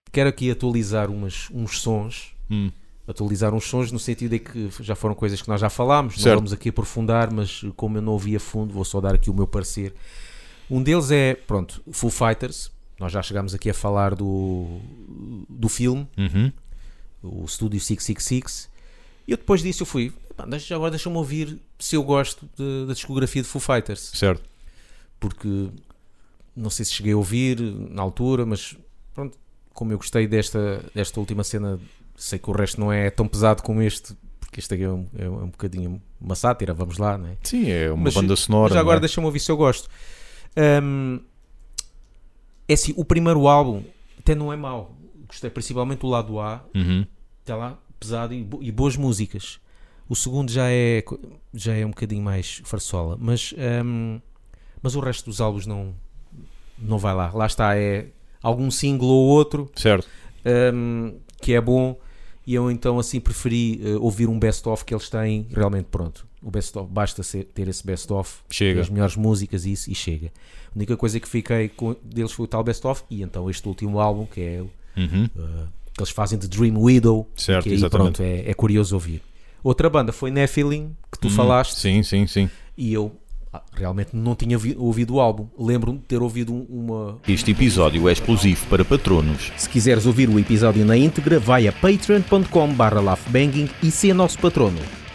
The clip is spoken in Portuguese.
quero aqui atualizar uns sons. Atualizar uns sons no sentido de que já foram coisas que nós já falámos, certo. não vamos aqui aprofundar, mas como eu não ouvi a fundo, vou só dar aqui o meu parecer. Um deles é, pronto, Foo Fighters. Nós já chegámos aqui a falar do filme, o Studio 666. E eu depois disso eu fui, agora deixa-me ouvir se eu gosto da discografia de Foo Fighters. Certo. Porque não sei se cheguei a ouvir na altura, mas pronto, como eu gostei desta última cena, sei que o resto não é tão pesado como este, porque este aqui é um bocadinho uma sátira, vamos lá, não é? Sim, é uma banda sonora. Mas agora deixa-me ouvir se eu gosto. É assim, o primeiro álbum até não é mau. Gostei principalmente do lado A, está lá pesado e boas músicas. O segundo já é um bocadinho mais farsola, mas o resto dos álbuns não vai lá. Lá está, é algum single ou outro, certo. Que é bom, e eu então assim preferi ouvir um best-of que eles têm, realmente pronto. O best-of, basta ter esse best-of, as melhores músicas e chega. A única coisa que fiquei deles foi o tal best-of, e então este último álbum, que é que eles fazem de Dream Widow, certo, que aí, pronto, é curioso ouvir. Outra banda foi Nephilim, que tu falaste. Sim. E eu realmente não tinha ouvido o álbum. Lembro-me de ter ouvido uma... Este episódio é exclusivo para patronos. Se quiseres ouvir o episódio na íntegra, vai a patreon.com/laughbanging e ser nosso patrono.